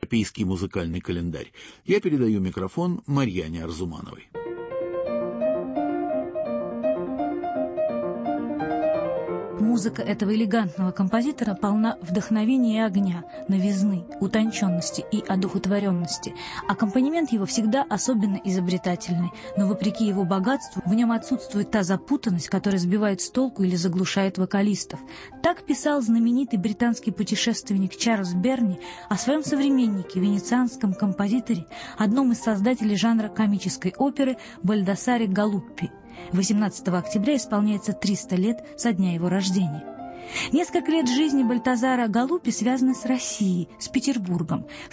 европейский музыкальный календарь. Я передаю микрофон Марьяне Арзумановой. Музыка этого элегантного композитора полна вдохновения и огня, новизны, утонченности и одухотворенности. Аккомпанемент его всегда особенно изобретательный, но вопреки его богатству в нем отсутствует та запутанность, которая сбивает с толку или заглушает вокалистов. Так писал знаменитый британский путешественник Чарльз Берни о своем современнике, венецианском композиторе, одном из создателей жанра комической оперы Бальдасаре Галуппи. 18 октября исполняется 300 лет со дня его рождения. Несколько лет жизни Бальтазара Галуппи связаны с Россией, с Петербургом. В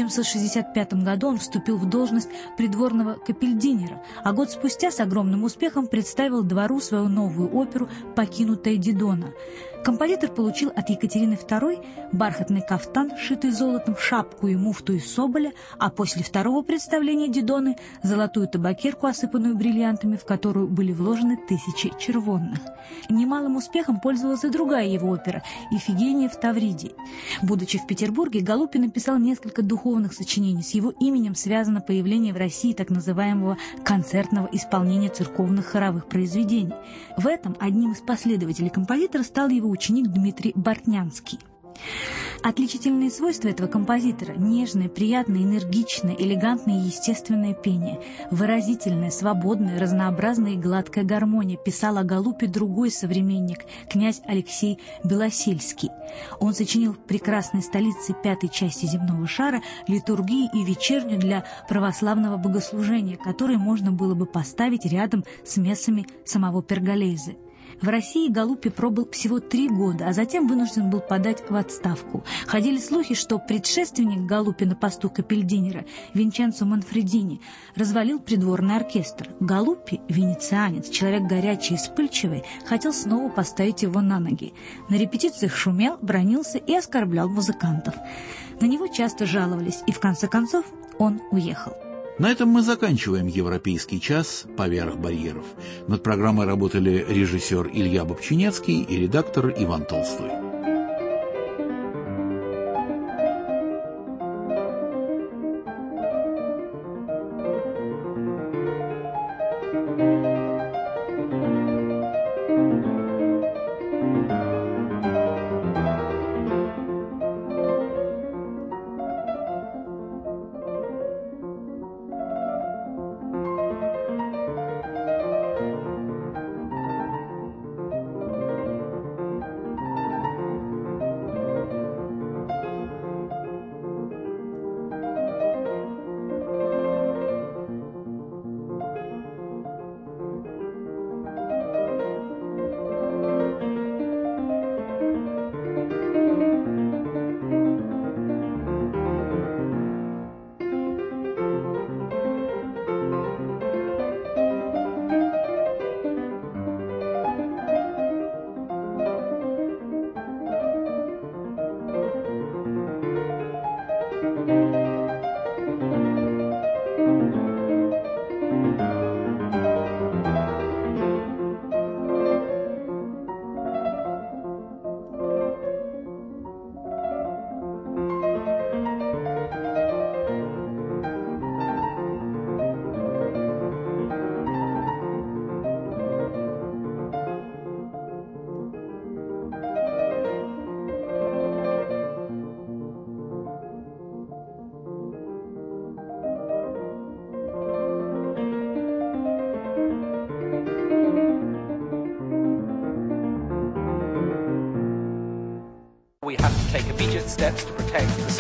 1765 году он вступил в должность придворного капельдинера, а год спустя с огромным успехом представил двору свою новую оперу «Покинутая Дидона». Композитор получил от Екатерины II бархатный кафтан, шитый золотом, шапку и муфту из соболя, а после второго представления Дидоны – золотую табакерку, осыпанную бриллиантами, в которую были вложены 1000 червонных. Немалым успехом пользовалась и другая его опера «Ифигения в Тавриде». Будучи в Петербурге, Галуппи написал несколько духовных сочинений. С его именем связано появление в России так называемого концертного исполнения церковных хоровых произведений. В этом одним из последователей композитора стал его ученик Дмитрий Бортнянский. Отличительные свойства этого композитора – нежное, приятное, энергичное, элегантное и естественное пение, выразительная, свободная, разнообразная и гладкая гармония, писал о Галуппи другой современник, князь Алексей Белосельский. Он сочинил в прекрасной столице пятой части земного шара литургии и вечерню для православного богослужения, которые можно было бы поставить рядом с мессами самого Перголейзе. В России Галуппи пробыл всего 3 года, а затем вынужден был подать в отставку. Ходили слухи, что предшественник Галуппи на посту капельдинера, Винченцо Манфредини, развалил придворный оркестр. Галуппи, венецианец, человек горячий и вспыльчивый, хотел снова поставить его на ноги. На репетициях шумел, бранился и оскорблял музыкантов. На него часто жаловались, и в конце концов он уехал. На этом мы заканчиваем «Европейский час. Поверх барьеров». Над программой работали режиссер Илья Бобчинецкий и редактор Иван Толстой. We have to take immediate steps to protect the